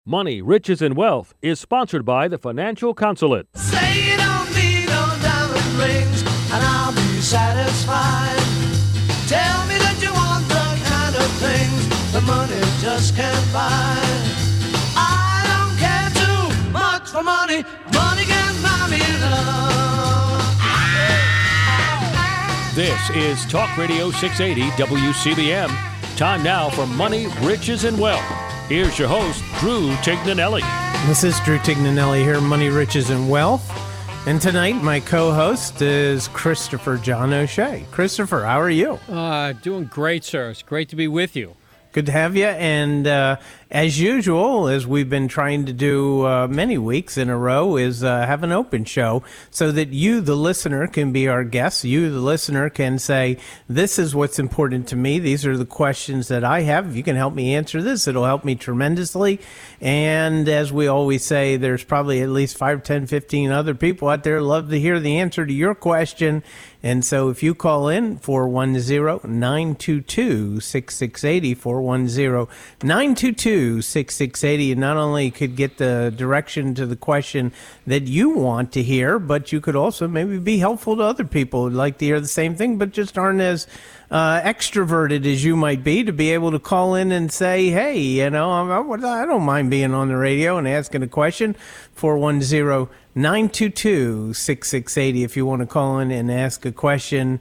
Money, Riches, and Wealth is sponsored by the Financial Consulate. Say you don't need no diamond rings, and I'll be satisfied. Tell me that you want the kind of things the money just can't buy. I don't care too much for money. Money can buy me love. This is Talk Radio 680 WCBM. Time now for Money, Riches, and Wealth. Here's your host, Drew Tignanelli. This is Drew Tignanelli here, Money, Riches, and Wealth. And tonight, my co-host is Christopher John O'Shea. Christopher, how are you? Doing great, sir. It's great to be with you. Good to have you. And as usual, as we've been trying to do many weeks in a row, is have an open show so that you, the listener, can be our guest. You, the listener, can say, this is what's important to me. These are the questions that I have. If you can help me answer this, it'll help me tremendously. And as we always say, there's probably at least 5, 10, 15 other people out there who love to hear the answer to your question. And so if you call in, 410-922-6680, 410-922-6680, you not only could get the direction to the question that you want to hear, but you could also maybe be helpful to other people who'd like to hear the same thing, but just aren't as extroverted as you might be, to be able to call in and say, hey, you know, I don't mind being on the radio and asking a question. 410-922-6680 if you want to call in and ask a question.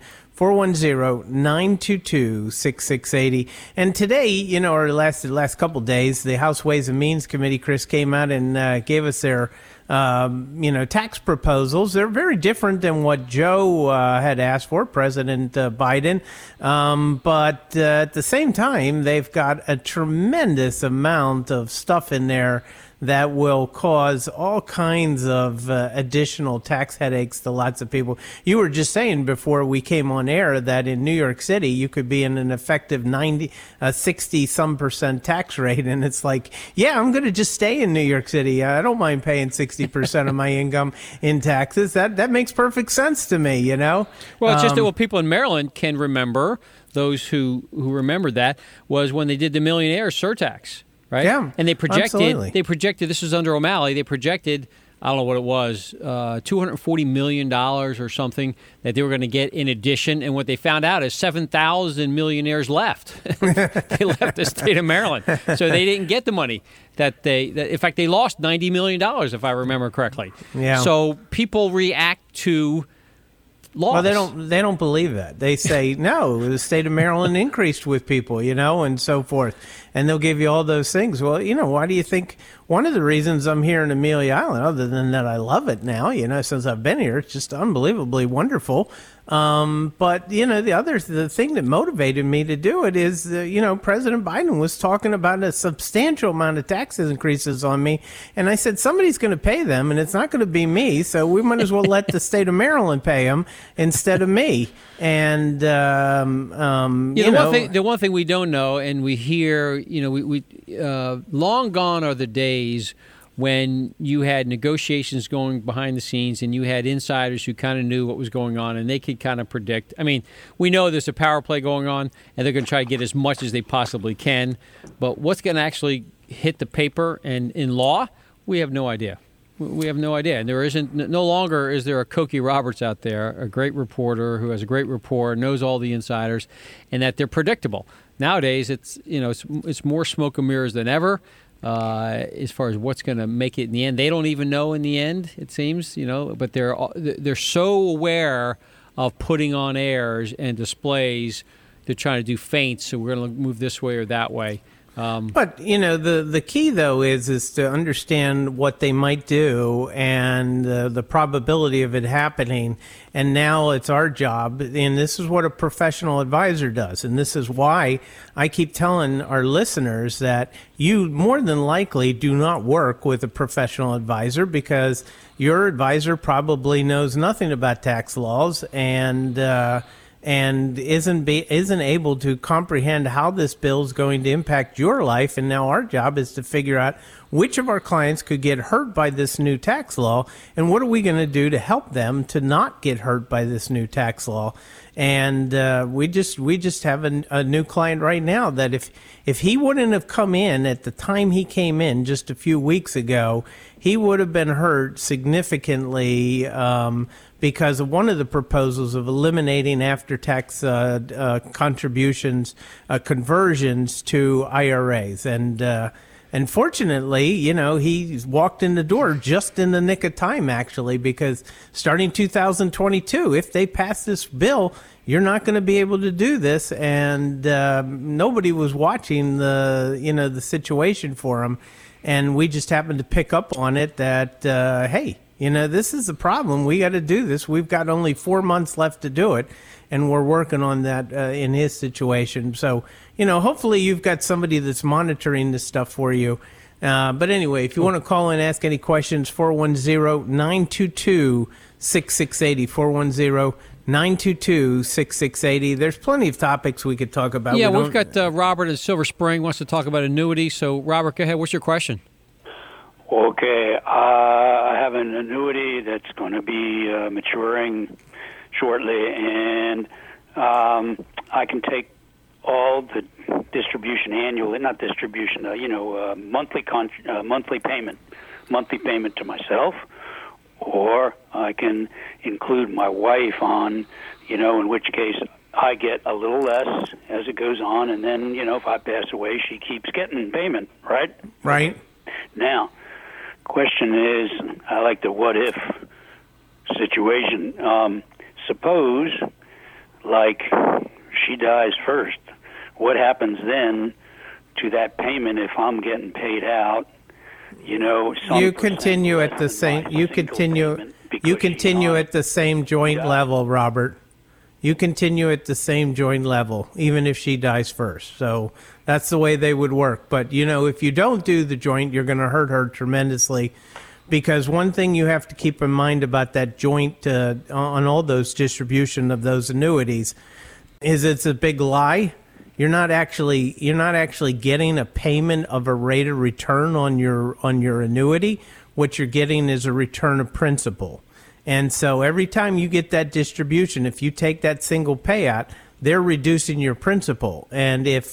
410-922-6680. And today, you know, or the last couple days, the House Ways and Means Committee, Chris, came out and gave us their tax proposals. They're very different than what Joe had asked for, President Biden. But at the same time, they've got a tremendous amount of stuff in there that will cause all kinds of additional tax headaches to lots of people. You were just saying before we came on air that in New York City, you could be in an effective 60-some% tax rate. And it's like, yeah, I'm going to just stay in New York City. I don't mind paying 60% of my income in taxes. That makes perfect sense to me, you know? Well, it's just that what people in Maryland can remember, those who remember that, was when they did the millionaire surtax. Right? Yeah, and they absolutely. projected, this was under O'Malley, they projected, I don't know what it was, $240 million or something that they were going to get in addition. And what they found out is 7,000 millionaires left. They left the state of Maryland. So they didn't get the money in fact, they lost $90 million, if I remember correctly. Yeah. So people react to loss. Well, they don't believe that. They say, no, the state of Maryland increased with people, you know, and so forth. And they'll give you all those things. Well, you know, why do you think one of the reasons I'm here in Amelia Island, other than that I love it now, you know, since I've been here, it's just unbelievably wonderful. But, you know, the thing that motivated me to do it is, you know, President Biden was talking about a substantial amount of tax increases on me. And I said, somebody's going to pay them, and it's not going to be me. So we might as well let the state of Maryland pay them instead of me. And, the one thing we don't know, and we hear, you know, we long gone are the days when you had negotiations going behind the scenes and you had insiders who kind of knew what was going on and they could kind of predict. I mean, we know there's a power play going on and they're going to try to get as much as they possibly can. But what's going to actually hit the paper and in law, we have no idea. We have no idea. And no longer is there a Cokie Roberts out there, a great reporter who has a great rapport, knows all the insiders, and that they're predictable. Nowadays, it's more smoke and mirrors than ever. As far as what's going to make it in the end, they don't even know in the end. It seems, you know, but they're so aware of putting on airs and displays. They're trying to do feints, so we're going to move this way or that way. But, you know, the key, though, is to understand what they might do and the probability of it happening. And now it's our job, and this is what a professional advisor does. And this is why I keep telling our listeners that you more than likely do not work with a professional advisor, because your advisor probably knows nothing about tax laws and isn't able to comprehend how this bill is going to impact your life. And now our job is to figure out which of our clients could get hurt by this new tax law, and what are we going to do to help them to not get hurt by this new tax law. And we just have a new client right now that if he wouldn't have come in at the time he came in just a few weeks ago, he would have been hurt significantly because of one of the proposals of eliminating after-tax contributions, conversions to IRAs. And fortunately, he walked in the door just in the nick of time, actually, because starting 2022, if they pass this bill, you're not going to be able to do this. And nobody was watching the situation for him. And we just happened to pick up on it that, hey, this is the problem. We got to do this. We've got only 4 months left to do it. And we're working on that in his situation. So, hopefully you've got somebody that's monitoring this stuff for you. But anyway, if you want to call and ask any questions, 410-922-6680, 410-922-6680. There's plenty of topics we could talk about. Yeah, we've got Robert at Silver Spring wants to talk about annuity. So, Robert, go ahead. What's your question? Okay, I have an annuity that's going to be maturing shortly, and I can take all the distribution annually, not distribution, monthly payment to myself, or I can include my wife on, in which case I get a little less as it goes on, and then, if I pass away, she keeps getting payment, right? Right. Now, question is, I like the what-if situation. Suppose, like, she dies first. What happens then to that payment if I'm getting paid out? You continue at the same. You continue at the same joint level, Robert. You continue at the same joint level, even if she dies first. So that's the way they would work. But if you don't do the joint, you're going to hurt her tremendously. Because one thing you have to keep in mind about that joint on all those distribution of those annuities is it's a big lie. You're not actually getting a payment of a rate of return on your annuity. What you're getting is a return of principal. And so every time you get that distribution, if you take that single payout, they're reducing your principal. And if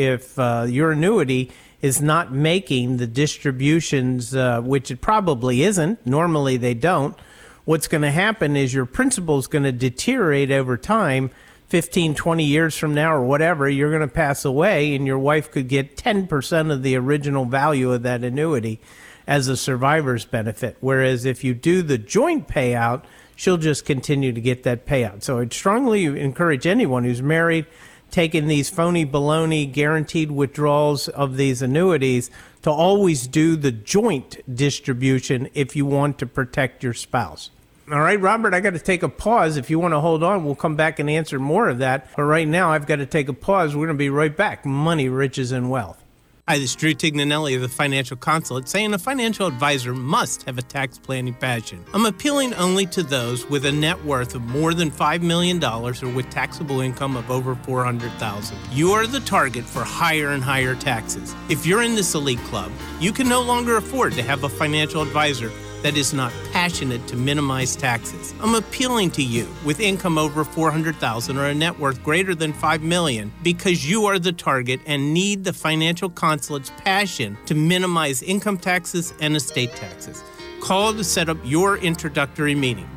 your annuity is not making the distributions, which it probably isn't, normally they don't, what's going to happen is your principal is going to deteriorate over time. 15, 20 years from now or whatever, you're going to pass away, and your wife could get 10% of the original value of that annuity as a survivor's benefit. Whereas if you do the joint payout, she'll just continue to get that payout. So I'd strongly encourage anyone who's married, taking these phony baloney guaranteed withdrawals of these annuities, to always do the joint distribution if you want to protect your spouse. All right, Robert, I got to take a pause. If you want to hold on, we'll come back and answer more of that. But right now, I've got to take a pause. We're going to be right back. Money, Riches, and Wealth. Hi, this is Drew Tignanelli of the Financial Consulate, saying a financial advisor must have a tax planning passion. I'm appealing only to those with a net worth of more than $5 million or with taxable income of over $400,000. You are the target for higher and higher taxes. If you're in this elite club, you can no longer afford to have a financial advisor that is not passionate to minimize taxes. I'm appealing to you with income over $400,000 or a net worth greater than $5 million because you are the target and need the Financial Consulate's passion to minimize income taxes and estate taxes. Call to set up your introductory meeting,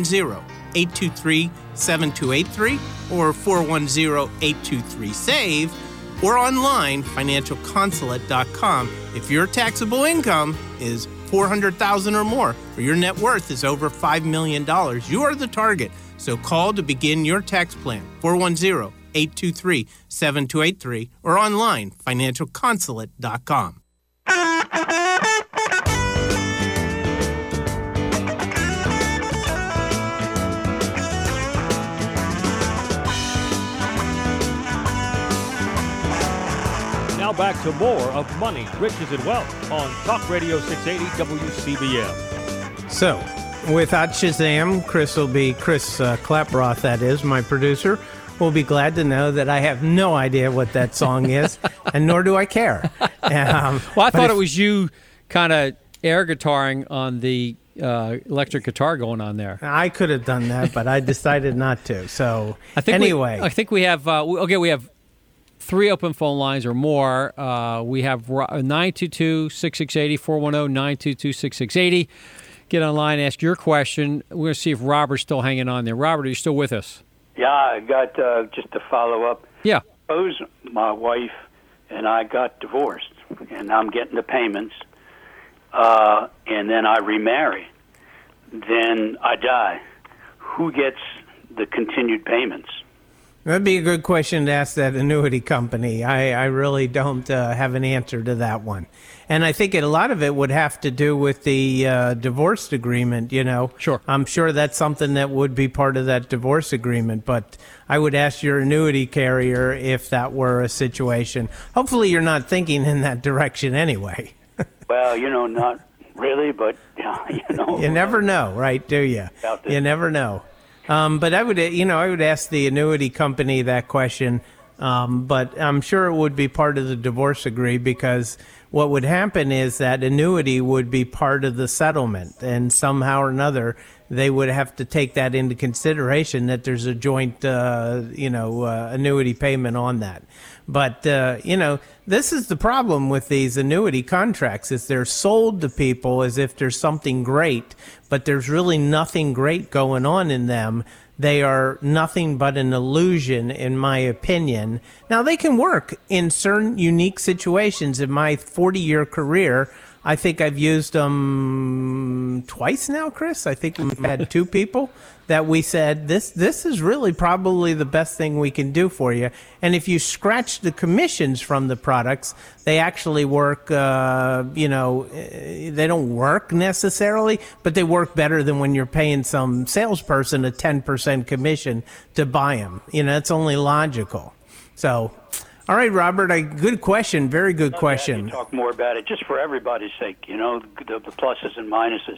410-823-7283 or 410-823-SAVE, or online, financialconsulate.com. If your taxable income is $400,000 or more, or your net worth is over $5 million, you are the target. So call to begin your tax plan, 410-823-7283, or online, financialconsulate.com. Now back to more of Money, Riches, and Wealth on Talk Radio 680 WCBM. So, without Shazam, Chris Klaproth, that is, my producer, will be glad to know that I have no idea what that song is, and nor do I care. Well, I thought it was you kind of air guitaring on the electric guitar going on there. I could have done that, but I decided not to. So I think anyway. I think we have, we have 3 open phone lines or more. We have 922-6680, 410-922-6680. Get online, ask your question. We're going to see if Robert's still hanging on there. Robert, are you still with us? Yeah, I got just to follow up. Yeah. Suppose my wife and I got divorced, and I'm getting the payments, and then I remarry. Then I die. Who gets the continued payments? That'd be a good question to ask that annuity company. I really don't have an answer to that one. And I think a lot of it would have to do with the divorce agreement, you know. Sure. I'm sure that's something that would be part of that divorce agreement, but I would ask your annuity carrier if that were a situation. Hopefully you're not thinking in that direction anyway. Well, not really, but, You never know, right, do you? You never know. But I would ask the annuity company that question. But I'm sure it would be part of the divorce agree, because what would happen is that annuity would be part of the settlement, and somehow or another they would have to take that into consideration, that there's a joint, annuity payment on that. But, this is the problem with these annuity contracts, is they're sold to people as if there's something great, but there's really nothing great going on in them. They are nothing but an illusion, in my opinion. Now, they can work in certain unique situations. In my 40-year career, I think I've used them twice now, Chris. I think we've had 2 people that we said, this is really probably the best thing we can do for you. And if you scratch the commissions from the products, they actually work, they don't work necessarily, but they work better than when you're paying some salesperson a 10% commission to buy them. It's only logical. So, all right, Robert, good question. Very good question. You talk more about it, just for everybody's sake, the pluses and minuses,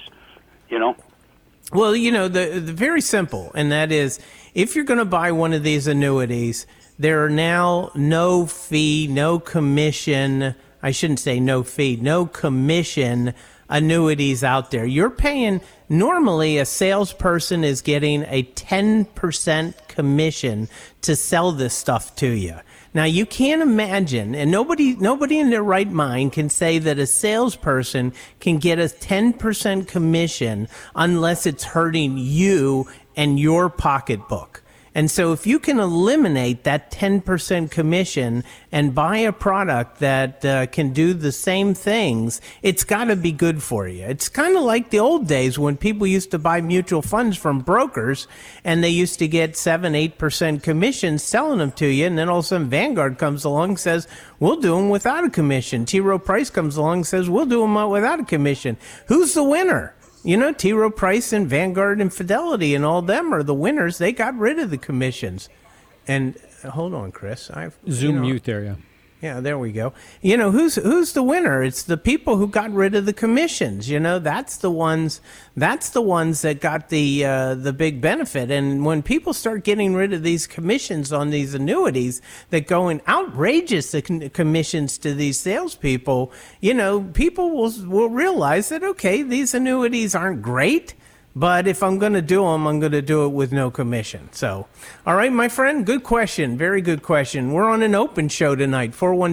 Well, the very simple, and that is, if you're going to buy one of these annuities, there are now no fee, no commission, I shouldn't say no fee, no commission annuities out there. You're paying, normally a salesperson is getting a 10% commission to sell this stuff to you. Now, you can't imagine, and nobody in their right mind can say that a salesperson can get a 10% commission unless it's hurting you and your pocketbook. And so if you can eliminate that 10% commission and buy a product that can do the same things, it's got to be good for you. It's kind of like the old days when people used to buy mutual funds from brokers, and they used to get 7-8% commissions selling them to you, and then all of a sudden Vanguard comes along and says, we'll do them without a commission. T. Rowe Price comes along and says, we'll do them without a commission. Who's the winner? T. Rowe Price and Vanguard and Fidelity and all them are the winners. They got rid of the commissions. And hold on, Chris. Zoom mute there, yeah. Yeah, there we go. Who's the winner? It's the people who got rid of the commissions. That's the ones that got the big benefit. And when people start getting rid of these commissions on these annuities that go in outrageous commissions to these salespeople, people will realize that, okay, these annuities aren't great, but if I'm going to do them, I'm going to do it with no commission. So, all right, my friend, good question. Very good question. We're on an open show tonight,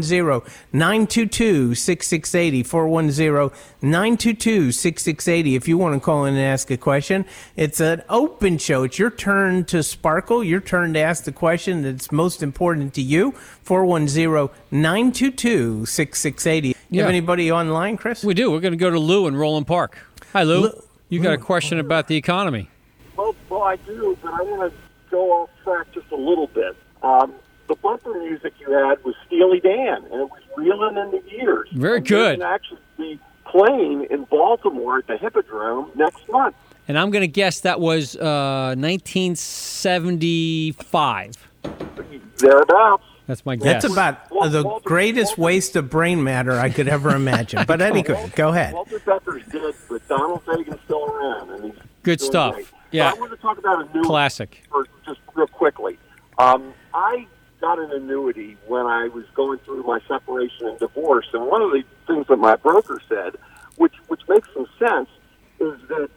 410-922-6680, 410-922-6680. If you want to call in and ask a question, it's an open show. It's your turn to sparkle, your turn to ask the question that's most important to you, 410-922-6680. You have anybody online, Chris? We do. We're going to go to Lou in Roland Park. Hi, Lou. You got a question about the economy. Well, I do, but I want to go off track just a little bit. The bumper music you had was Steely Dan, and it was reeling in the ears. Very good. You're going to actually be playing in Baltimore at the Hippodrome next month. And I'm going to guess that was 1975. Thereabouts. That's my guess. That's about the greatest waste of brain matter I could ever imagine. But anyway, go ahead. Walter Pepper's dead, but Donald Fagen's still around. And he's good stuff. Great. Yeah. So I want to talk about a new classic. Just real quickly. I got an annuity when I was going through my separation and divorce, and one of the things that my broker said sense is that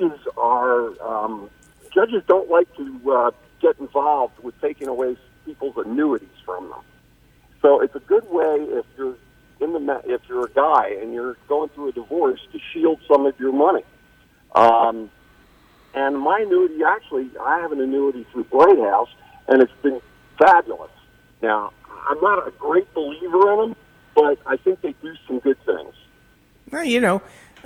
judges don't like to get involved with taking away people's annuities from them. So it's a good way if you're if you're a guy and you're going through a divorce to shield some of your money. And my annuity, actually, I have an annuity through Bright House, and it's been fabulous. Now, I'm not a great believer in them, but I think they do some good things. Well,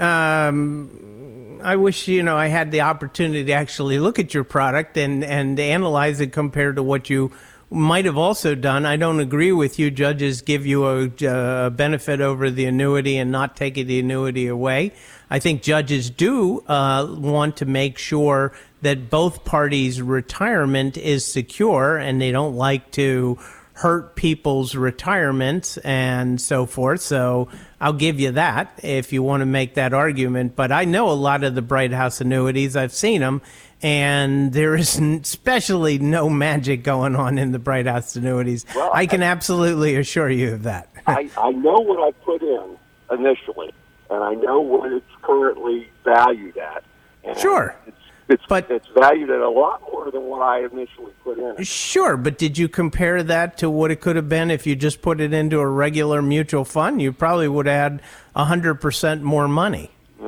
I wish, I had the opportunity to actually look at your product and analyze it compared to what you might have also done. I don't agree with you. Judges give you a benefit over the annuity and not taking the annuity away. I think judges do want to make sure that both parties' retirement is secure, and they don't like to hurt people's retirements and so forth. So I'll give you that if you want to make that argument. But I know a lot of the Bright House annuities. I've seen them, and there is especially no magic going on in the Bright House annuities. Well, I can absolutely assure you of that. I know what I put in initially, and I know what it's currently valued at. And sure. It's valued at a lot more than what I initially put in. Sure, but did you compare that to what it could have been if you just put it into a regular mutual fund? You probably would have had 100% more money.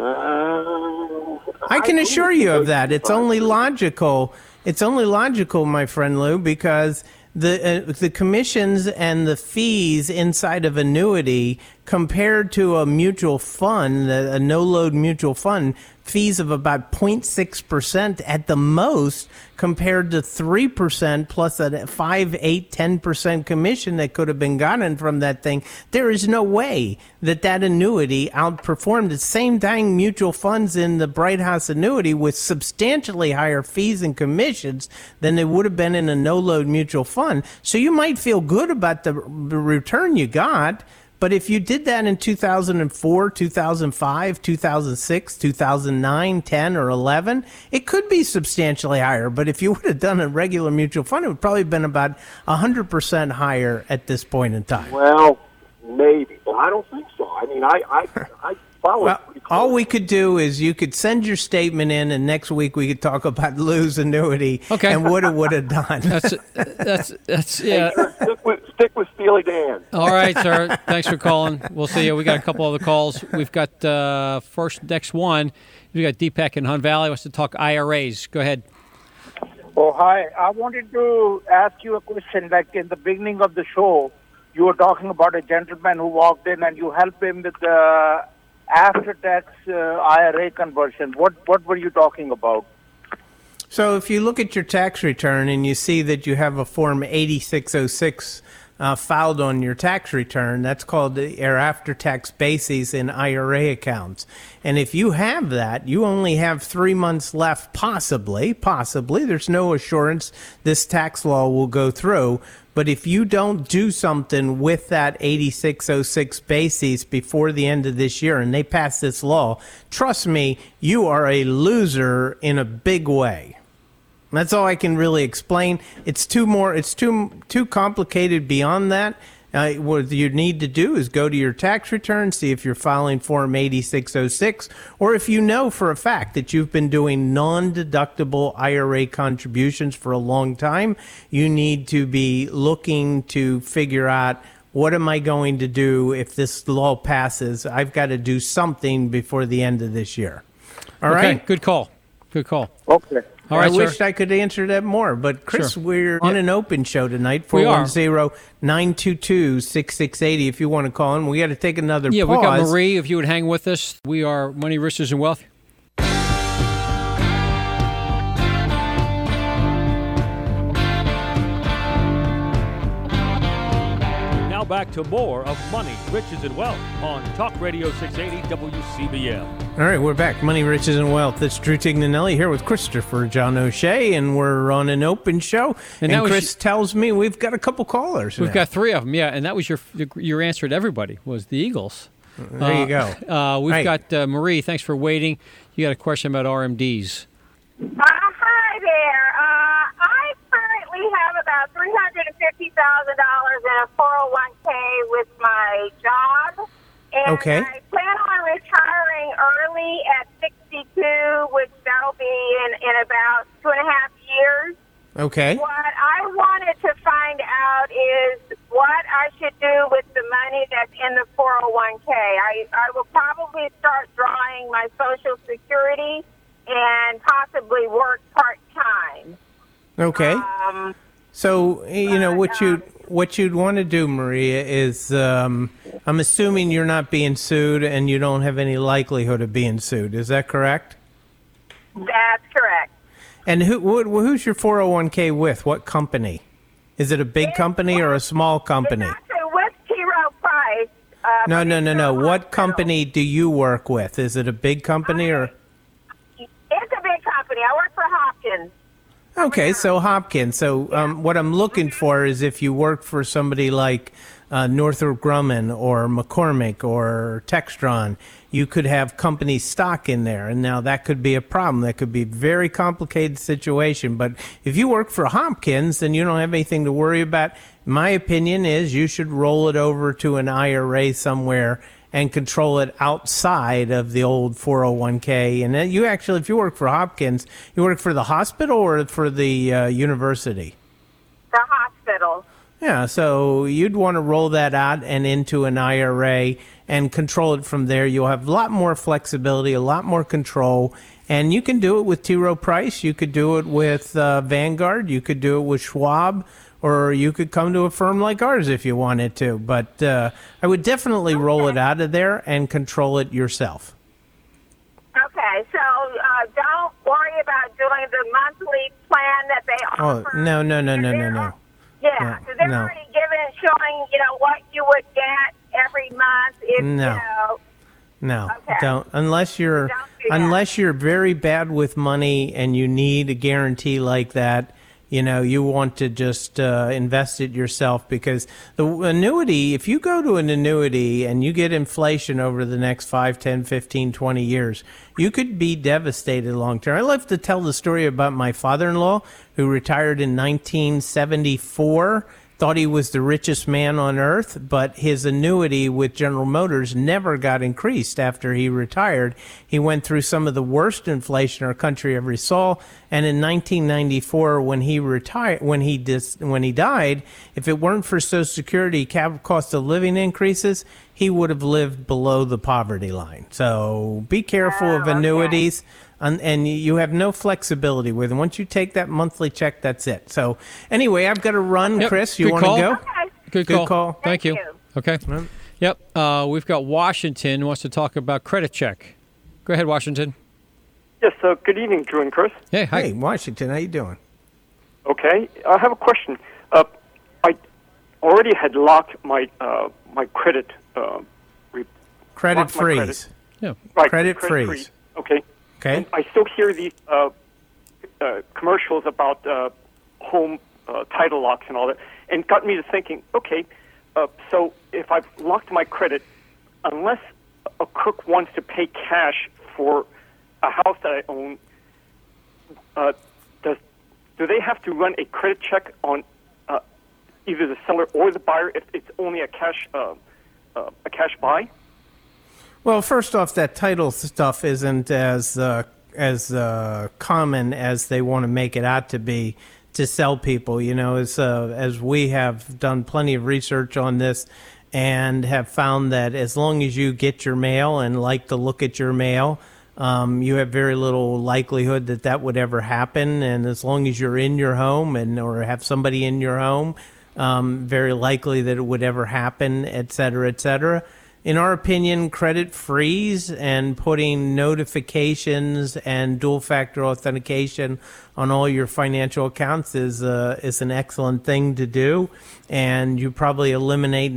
I can assure you of that. It's only logical. It's only logical, my friend Lou, because the commissions and the fees inside of annuity compared to a mutual fund, a no-load mutual fund, fees of about 0.6% at the most compared to 3% plus a 5, 8, 10% commission that could have been gotten from that thing. There is no way that annuity outperformed the same dang mutual funds in the Bright House annuity with substantially higher fees and commissions than they would have been in a no-load mutual fund. So you might feel good about the return you got, but if you did that in 2004, 2005, 2006, 2009, 10, or 11, it could be substantially higher. But if you would have done a regular mutual fund, it would probably have been about 100% higher at this point in time. Well, maybe, but I don't think so. I mean, I follow it pretty close. All we could do is you could send your statement in, and next week we could talk about Lou's annuity and what it would have done. That's yeah. Stick with Steely Dan. All right, sir. Thanks for calling. We'll see you. We got a couple other calls. We've got next one. We got Deepak in Hunt Valley. Wants to talk IRAs. Go ahead. Oh, hi. I wanted to ask you a question. Like in the beginning of the show, you were talking about a gentleman who walked in and you helped him with the after-tax IRA conversion. What were you talking about? So if you look at your tax return and you see that you have a Form 8606 filed on your tax return, that's called your after-tax bases in IRA accounts. And if you have that, you only have 3 months left, possibly. There's no assurance this tax law will go through. But if you don't do something with that 8606 basis before the end of this year and they pass this law, trust me, you are a loser in a big way. That's all I can really explain. It's too complicated beyond that. What you need to do is go to your tax return, see if you're filing Form 8606, or if you know for a fact that you've been doing non-deductible IRA contributions for a long time, you need to be looking to figure out, what am I going to do if this law passes? I've got to do something before the end of this year. All right? Okay, good call. Okay. All right, I wished I could answer that more, but Chris, Sure. We're on an open show tonight, 410-922-6680 if you want to call in. We got to take another pause. Yeah, we got Marie, if you would hang with us. We are Money, Riches, and Wealth. Now back to more of Money, Riches, and Wealth on Talk Radio 680 WCBM. All right, we're back. Money, Riches, and Wealth. It's Drew Tignanelli here with Christopher John O'Shea, and we're on an open show. And Chris tells me we've got a couple callers. We've got 3 of them, yeah, and that was your answer to everybody, was the Eagles. There you go. We've got Marie. Thanks for waiting. You got a question about RMDs. Hi there. I currently have about $350,000 in a 401k with my job, And Okay. I plan on retiring early at 62, which that'll be in about 2.5 years. Okay. What I wanted to find out is what I should do with the money that's in the 401k. I will probably start drawing my Social Security and possibly work part-time. Okay. So, you know, what you'd want to do, Maria, is I'm assuming you're not being sued and you don't have any likelihood of being sued. Is that correct? That's correct. And who's your 401k with? What company? Is it a big company or a small company? It's actually with T. Rowe Price. No. What company do you work with? Is it a big company or? It's a big company. I work for Hopkins. Okay, so Hopkins. So what I'm looking for is if you work for somebody like Northrop Grumman or McCormick or Textron, you could have company stock in there. And now that could be a problem. That could be a very complicated situation. But if you work for Hopkins, then you don't have anything to worry about. My opinion is you should roll it over to an IRA somewhere and control it outside of the old 401k. And then you actually, if you work for Hopkins, you work for the hospital or for the university? The hospital. Yeah, so you'd want to roll that out and into an IRA and control it from there. You'll have a lot more flexibility, a lot more control, and you can do it with T. Rowe Price. You could do it with Vanguard. You could do it with Schwab, or you could come to a firm like ours if you wanted to. But I would definitely roll it out of there and control it yourself. Okay, so don't worry about doing the monthly plan that they offer. Oh, no. Yeah, because they're No. already showing, what you would get every month if, No, Okay. don't unless you're Don't do that. unless you're very bad with money and you need a guarantee like that. You want to just invest it yourself, because the annuity, if you go to an annuity and you get inflation over the next 5, 10, 15, 20 years, you could be devastated long term. I love to tell the story about my father-in-law who retired in 1974. Thought he was the richest man on earth, but his annuity with General Motors never got increased after he retired. He went through some of the worst inflation our country ever saw, and in 1994, when he died, if it weren't for Social Security cost of living increases, he would have lived below the poverty line. So be careful of annuities. And you have no flexibility with them. Once you take that monthly check, that's it. So anyway, I've got to run. Yep. Chris, you Good want to call. go? Okay. Good call. Thank you. Thank you. Okay. Yep. We've got Washington who wants to talk about credit check. Go ahead, Washington. Yes, good evening, Drew and Chris. Hey, hi. Hey, Washington, how you doing? Okay, I have a question. I already had locked my my credit Credit locked my freeze. Yeah. Right, Credit freeze. Okay. Okay. And I still hear these commercials about home title locks and all that, and got me to thinking. Okay, so if I've locked my credit, unless a crook wants to pay cash for a house that I own, do they have to run a credit check on either the seller or the buyer if it's only a cash buy? Well, first off, that title stuff isn't as common as they want to make it out to be to sell people. As we have done plenty of research on this and have found that as long as you get your mail and like to look at your mail, you have very little likelihood that would ever happen. And as long as you're in your home or have somebody in your home, very likely that it would ever happen, et cetera, et cetera. In our opinion, credit freeze and putting notifications and dual-factor authentication on all your financial accounts is an excellent thing to do, and you probably eliminate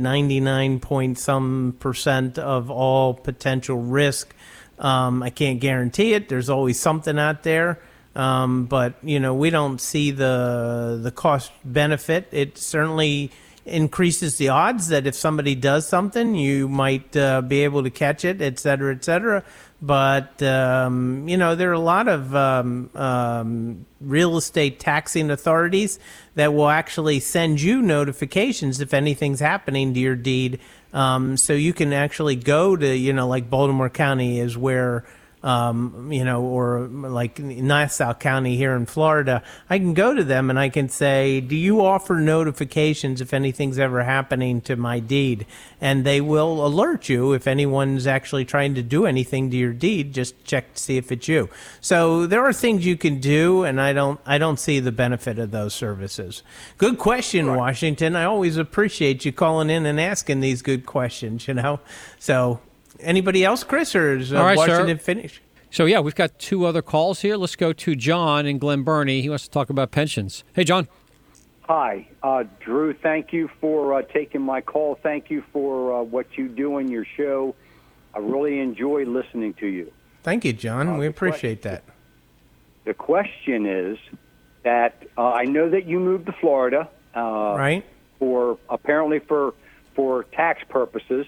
99% of all potential risk. I can't guarantee it. There's always something out there, but we don't see the cost benefit. It certainly increases the odds that if somebody does something, you might be able to catch it, et cetera, et cetera. But, there are a lot of real estate taxing authorities that will actually send you notifications if anything's happening to your deed So you can actually go to, like Baltimore County is where, or like Nassau County here in Florida, I can go to them and I can say, do you offer notifications if anything's ever happening to my deed? And they will alert you if anyone's actually trying to do anything to your deed. Just check to see if it's you. So there are things you can do, and I don't see the benefit of those services. Good question, right. Washington. I always appreciate you calling in and asking these good questions, So anybody else, Chris, or is All right, Washington finished? So, yeah, we've got 2 other calls here. Let's go to John in Glen Burnie. He wants to talk about pensions. Hey, John. Hi, Drew. Thank you for taking my call. Thank you for what you do in your show. I really enjoy listening to you. Thank you, John. We appreciate that. The question is that I know that you moved to Florida, right? Apparently for tax purposes.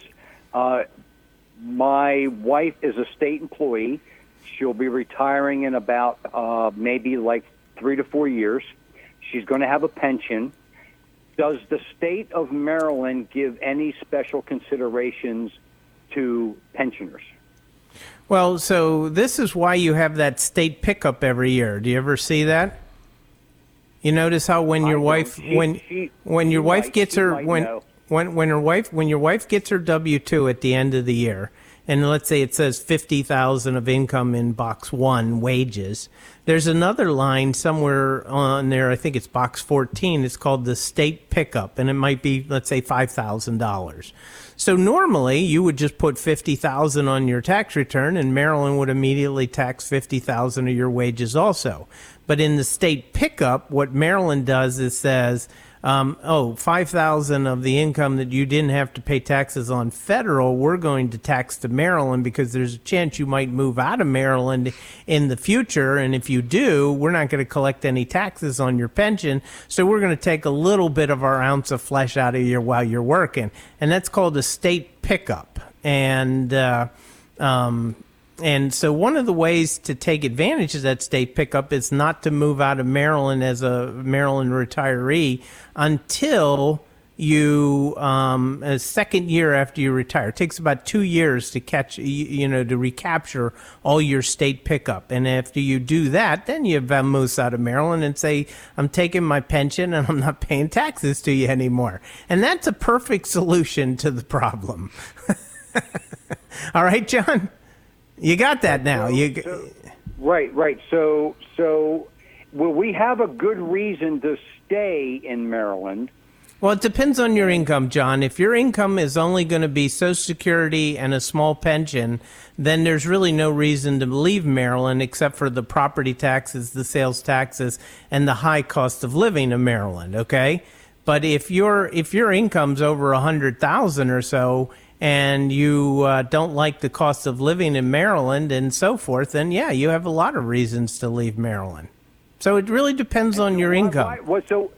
My wife is a state employee. She'll be retiring in about maybe like 3 to 4 years. She's going to have a pension. Does the state of Maryland give any special considerations to pensioners? Well, so this is why you have that state pickup every year. Do you ever see that? You notice how when your wife when your wife gets her W-2 at the end of the year, and let's say it says 50,000 of income in box 1, wages, there's another line somewhere on there, I think it's box 14, it's called the state pickup, and it might be, let's say, $5,000. So normally you would just put 50,000 on your tax return, and Maryland would immediately tax 50,000 of your wages also. But in the state pickup, what Maryland does is says, 5,000 of the income that you didn't have to pay taxes on federal, we're going to tax to Maryland because there's a chance you might move out of Maryland in the future. And if you do, we're not going to collect any taxes on your pension. So we're going to take a little bit of our ounce of flesh out of you while you're working. And that's called a state pickup. And so one of the ways to take advantage of that state pickup is not to move out of Maryland as a Maryland retiree until you a second year after you retire. It takes about 2 years to to recapture all your state pickup. And after you do that, then you vamoose out of Maryland and say, I'm taking my pension and I'm not paying taxes to you anymore. And that's a perfect solution to the problem. All right, John? You got that now. Right. So will we have a good reason to stay in Maryland? Well, it depends on your income, John. If your income is only going to be Social Security and a small pension, then there's really no reason to leave Maryland except for the property taxes, the sales taxes, and the high cost of living of Maryland, okay? But if your income's over $100,000 or so, and you don't like the cost of living in Maryland and so forth, then yeah, you have a lot of reasons to leave Maryland. So it really depends on your income. So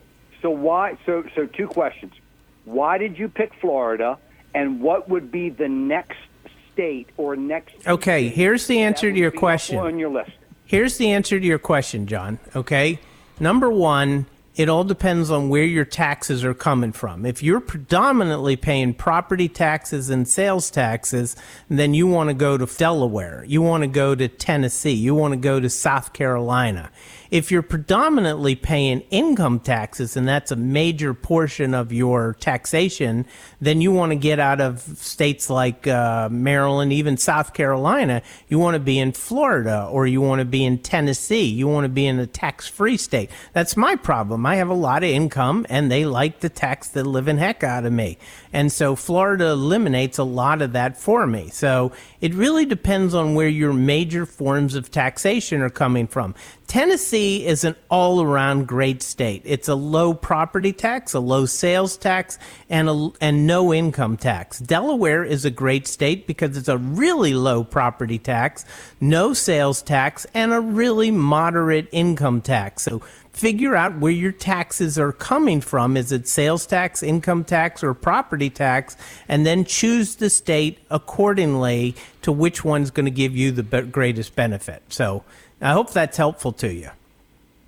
2 questions. Why did you pick Florida, and what would be the next state or next? Okay, here's the answer to your question. On your list. Here's the answer to your question, John. Okay, number 1. It all depends on where your taxes are coming from. If you're predominantly paying property taxes and sales taxes, then you want to go to Delaware. You want to go to Tennessee. You want to go to South Carolina. If you're predominantly paying income taxes, and that's a major portion of your taxation, then you want to get out of states like Maryland, even South Carolina. You want to be in Florida, or you want to be in Tennessee. You want to be in a tax-free state. That's my problem. I have a lot of income, and they like to tax the living heck out of me. And so Florida eliminates a lot of that for me. So it really depends on where your major forms of taxation are coming from. Tennessee is an all-around great state. It's a low property tax, a low sales tax, and no income tax. Delaware is a great state because it's a really low property tax, no sales tax, and a really moderate income tax. So figure out where your taxes are coming from. Is it sales tax, income tax, or property tax? And then choose the state accordingly to which one's going to give you the greatest benefit. So I hope that's helpful to you.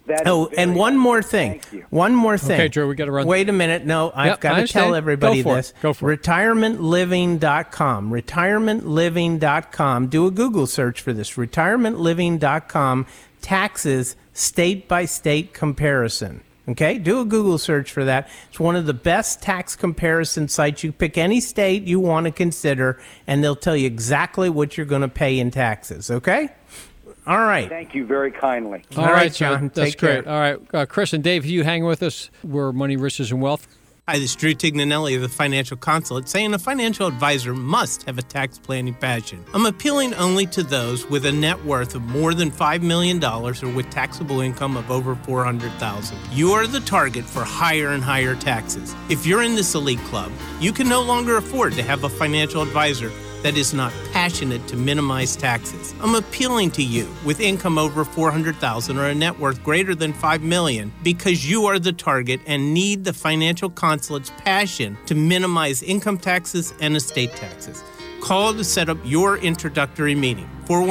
That Oh, is and very one more thing. Thank you. One more thing. Okay, Drew, we got to run. Wait a minute. No, I've Yep, got I to tell understand. everybody Go for it. this. Go for it. Retirementliving.com. Retirementliving.com. Do a Google search for this. Retirementliving.com. Taxes state by state comparison. Okay, do a Google search for that. It's one of the best tax comparison sites. You pick any state you want to consider, and they'll tell you exactly what you're going to pay in taxes. Okay? All right. Thank you very kindly. All right, John. That's Take care. great. All right, Chris and Dave, you hang with us. We're Money, Riches, and Wealth. Hi, this is Drew Tignanelli of the Financial Consulate, saying a financial advisor must have a tax planning passion. I'm appealing only to those with a net worth of more than $5 million or with taxable income of over $400,000. You are the target for higher and higher taxes. If you're in this elite club, you can no longer afford to have a financial advisor that is not passionate to minimize taxes. I'm appealing to you with income over $400,000 or a net worth greater than $5 million because you are the target and need the Financial Consulate's passion to minimize income taxes and estate taxes. Call to set up your introductory meeting,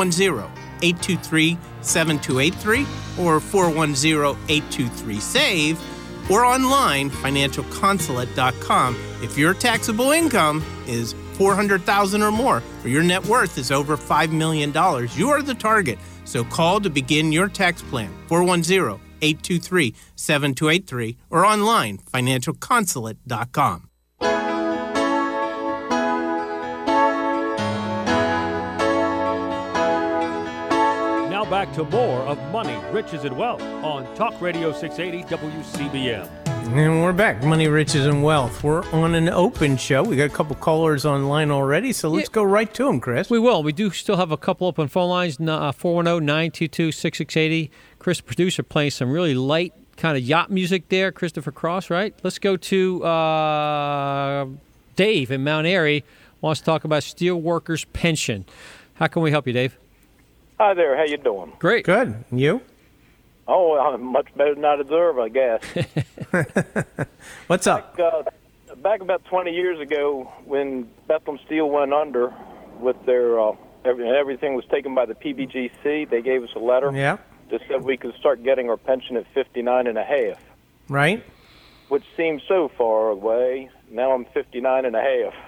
410-823-7283 or 410-823-SAVE, or online, financialconsulate.com. If your taxable income is $400,000 or more, or your net worth is over $5 million, you are the target. So call to begin your tax plan, 410-823-7283, or online, financialconsulate.com. Now back to more of Money, Riches, and Wealth on Talk Radio 680 WCBM. And we're back, Money, Riches, and Wealth. We're on an open show. We got a couple callers online already, so let's go right to them, Chris. We will. We do still have a couple open phone lines, 410-922-6680. Chris, producer, playing some really light kind of yacht music there, Christopher Cross, right? Let's go to Dave in Mount Airy. Wants to talk about steelworkers' pension. How can we help you, Dave? Hi there. How you doing? Great. Good. And you? Oh, I'm much better than I deserve, I guess. What's up? Back about 20 years ago, when Bethlehem Steel went under with their everything was taken by the PBGC, they gave us a letter Yeah. that said we could start getting our pension at 59 and a half, Right? which seems so far away. Now I'm 59 and a half.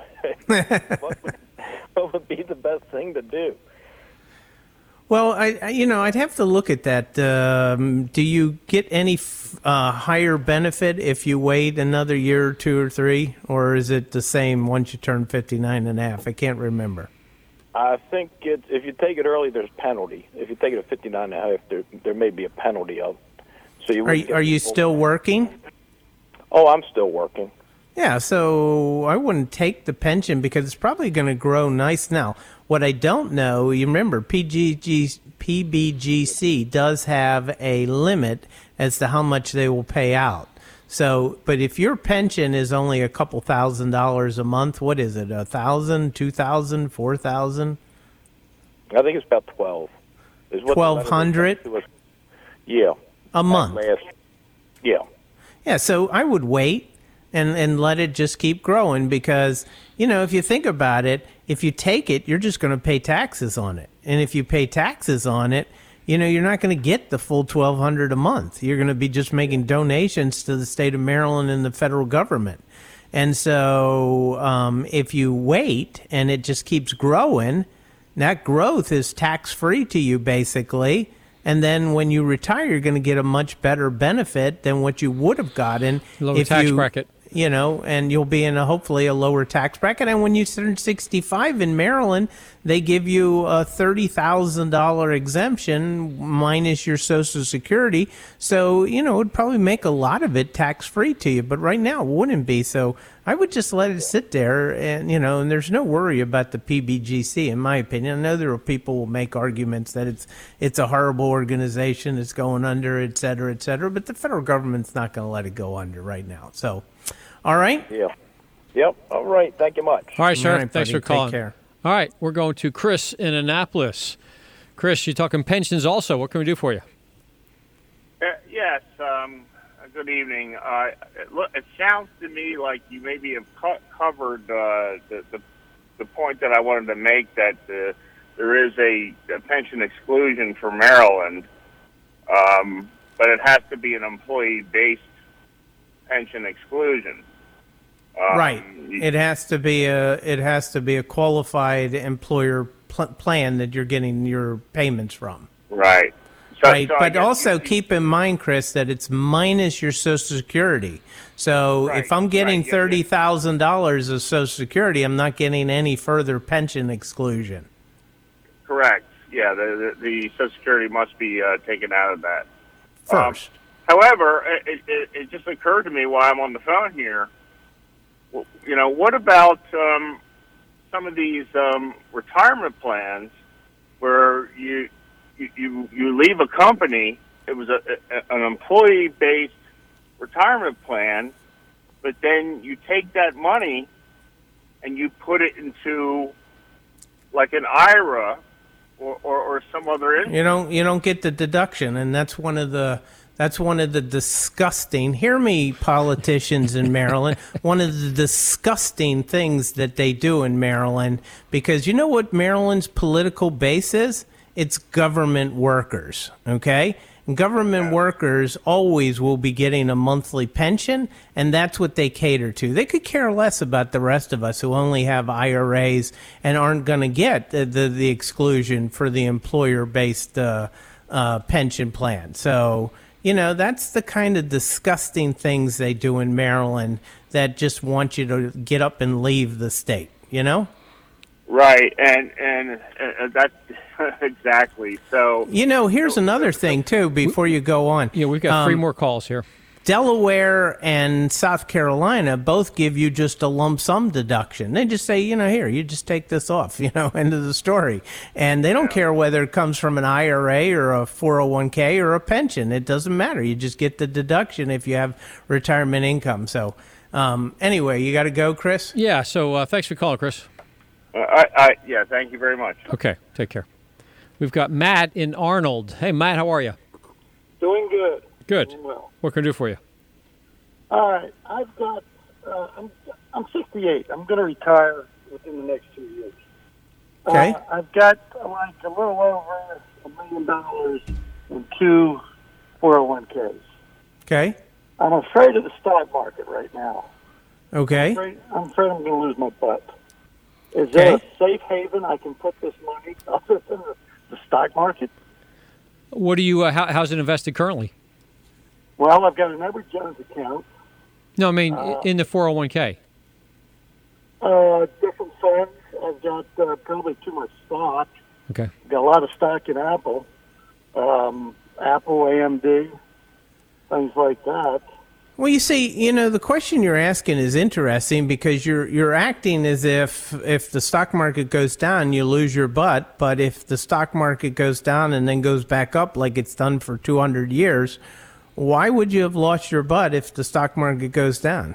What would be the best thing to do? Well, I'd have to look at that. Do you get any higher benefit if you wait another year or two or three, or is it the same once you turn 59 and a half? I can't remember. I think if you take it early, there's penalty. If you take it at 59 and a half, there may be a penalty of. So you are you still working? Oh, I'm still working. Yeah, so I wouldn't take the pension because it's probably going to grow nice now. What I don't know, you remember, PBGC does have a limit as to how much they will pay out. So, but if your pension is only a couple $1,000s a month, what is it, 1,000, 2,000, 4,000? I think it's about 12. 1,200? Yeah. A month? Yeah. Yeah, so I would wait and let it just keep growing because, if you think about it, if you take it, you're just going to pay taxes on it. And if you pay taxes on it, you're not going to get the full $1,200 a month. You're going to be just making donations to the state of Maryland and the federal government. And so if you wait and it just keeps growing, that growth is tax-free to you basically. And then when you retire, you're going to get a much better benefit than what you would have gotten. Lower tax bracket. And you'll be in hopefully a lower tax bracket. And when you turn 65 in Maryland, they give you a $30,000 exemption minus your Social Security. So, it would probably make a lot of it tax-free to you. But right now, it wouldn't be. So I would just let it sit there. And, and there's no worry about the PBGC, in my opinion. I know there are people who will make arguments that it's a horrible organization, it's going under, et cetera, et cetera. But the federal government's not going to let it go under right now. So, all right? Yeah. Yep. All right. Thank you much. All right, sir. All right, Thanks buddy. for calling. Take care. All right, we're going to Chris in Annapolis. Chris, you're talking pensions also. What can we do for you? Yes. Good evening. It sounds to me like you maybe have covered the point that I wanted to make, that there is a pension exclusion for Maryland. but it has to be an employee-based pension exclusion. Right. It has to be a qualified employer plan that you're getting your payments from. Right. Right. But also keep in mind, Chris, that it's minus your Social Security. So if I'm getting $30,000 of Social Security, I'm not getting any further pension exclusion. Correct. Yeah, the Social Security must be taken out of that. First. However, it just occurred to me while I'm on the phone here, what about some of these retirement plans where you leave a company, it was an employee-based retirement plan, but then you take that money and you put it into like an IRA or some other instrument. You don't get the deduction, and that's one of the disgusting, hear me, politicians in Maryland, one of the disgusting things that they do in Maryland, because you know what Maryland's political base is? It's government workers, okay? And government workers always will be getting a monthly pension, and that's what they cater to. They could care less about the rest of us who only have IRAs and aren't going to get the exclusion for the employer-based pension plan. So, that's the kind of disgusting things they do in Maryland that just want you to get up and leave the state, Right, and that's exactly. So here's another thing too. Before you go on, we've got 3 more calls here. Delaware and South Carolina both give you just a lump sum deduction. They just say, here, you just take this off, end of the story. And they don't care whether it comes from an IRA or a 401k or a pension. It doesn't matter. You just get the deduction if you have retirement income. So anyway, you got to go, Chris? Yeah, so thanks for calling, Chris. Yeah, thank you very much. Okay, take care. We've got Matt in Arnold. Hey, Matt, how are you? Doing good. Good. Doing well. What can I do for you? All right, I've got. I'm 68. I'm going to retire within the next 2 years. Okay. I've got like a little over $1 million in 2 401ks. Okay. I'm afraid of the stock market right now. Okay. I'm afraid I'm going to lose my butt. Is there a safe haven I can put this money other than the stock market? What do you? How's it invested currently? Well, I've got an Edward Jones account. No, I mean in the 401k. Different funds. I've got probably too much stock. Okay. I've got a lot of stock in Apple, AMD, things like that. Well, you see, the question you're asking is interesting because you're acting as if the stock market goes down, you lose your butt. But if the stock market goes down and then goes back up like it's done for 200 years, why would you have lost your butt if the stock market goes down?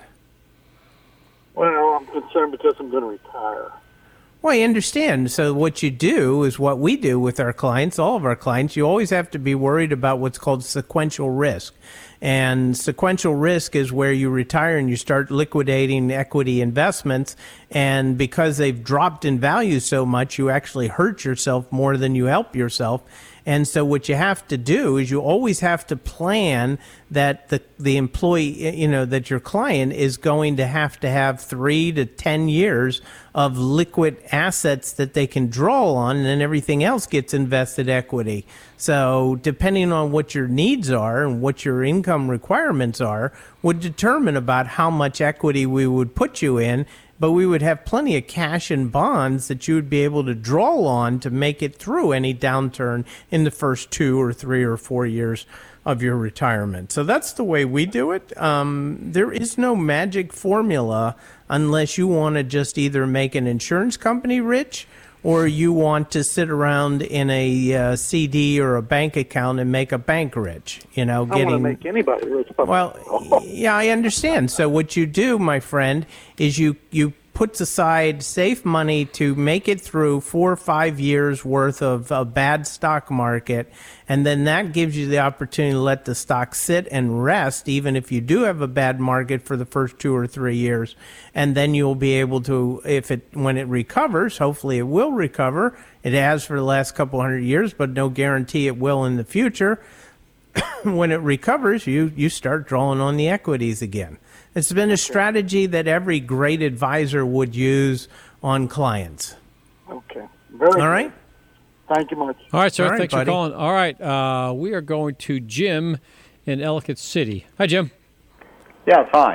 Well, I'm concerned because I'm going to retire. Well, I understand. So what you do is what we do with our clients, all of our clients. You always have to be worried about what's called sequential risk. And sequential risk is where you retire and you start liquidating equity investments. And because they've dropped in value so much, you actually hurt yourself more than you help yourself. And so what you have to do is you always have to plan that the employee, that your client is going to have 3 to 10 years of liquid assets that they can draw on, and then everything else gets invested equity. So depending on what your needs are and what your income requirements are would determine about how much equity we would put you in. But we would have plenty of cash and bonds that you would be able to draw on to make it through any downturn in the first 2 or 3 or 4 years of your retirement. So that's the way we do it. There is no magic formula unless you want to just either make an insurance company rich or you want to sit around in a CD or a bank account and make a bank rich. I want to make anybody rich. Well, yeah, I understand. So what you do, my friend, is you puts aside safe money to make it through 4 or 5 years worth of a bad stock market, and then that gives you the opportunity to let the stock sit and rest, even if you do have a bad market for the first 2 or 3 years, and then you'll be able to, when it recovers, hopefully it will recover. It has for the last couple hundred years, but no guarantee it will in the future. when it recovers, you start drawing on the equities again. It's been a strategy that every great advisor would use on clients. Okay. Very All right. Thank you much. All right, sir. All right, Thanks buddy. for calling. All right. We are going to Jim in Ellicott City. Hi, Jim. Yes, hi.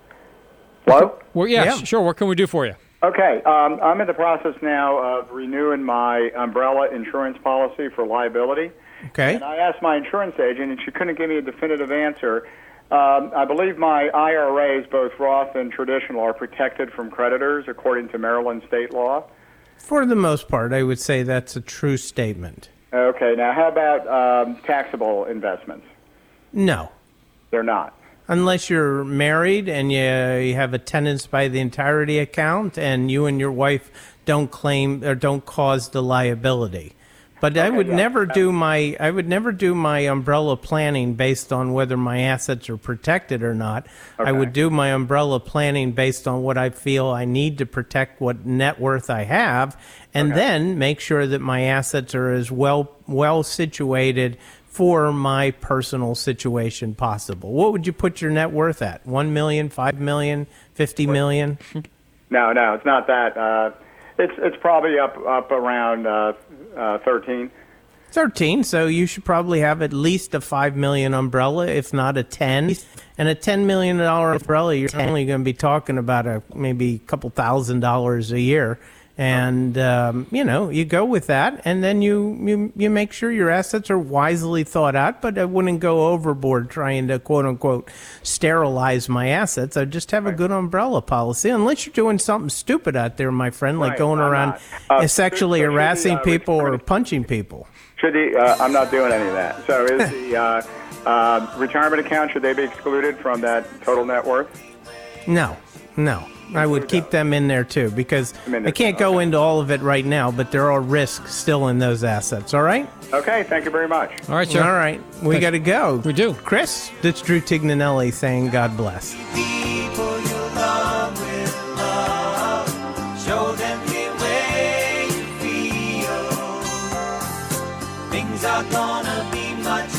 Hello? Well, yeah, sure. What can we do for you? Okay, I'm in the process now of renewing my umbrella insurance policy for liability. Okay. And I asked my insurance agent, and she couldn't give me a definitive answer. I believe my IRAs, both Roth and traditional, are protected from creditors according to Maryland state law. For the most part, I would say that's a true statement. Okay, now how about taxable investments? No. They're not. Unless you're married and you have a tenants by the entirety account and you and your wife don't claim or don't cause the liability. But I would never do my umbrella planning based on whether my assets are protected or not. I would do my umbrella planning based on what I feel I need to protect, what net worth I have, and then make sure that my assets are as well situated for my personal situation possible. What would you put your net worth at? 1 million, 5 million, 50 million? No, it's not that. It's probably up around 13. 13, so you should probably have at least a $5 million umbrella, if not a 10. And a $10 million umbrella, you're only going to be talking about maybe a couple $1,000s a year. And, you go with that, and then you make sure your assets are wisely thought out, but I wouldn't go overboard trying to, quote-unquote, sterilize my assets. I'd just have a good umbrella policy, unless you're doing something stupid out there, my friend, like going around sexually harassing people or punching people. I'm not doing any of that. So is the retirement account, should they be excluded from that total net worth? No. I would keep them in there, too, because I can't go into all of it right now, but there are risks still in those assets, all right? Okay, thank you very much. All right, sir. All right, we got to go. We do. Chris, that's Drew Tignanelli saying God bless. People you love with love. Show them the way you feel. Things are gonna be much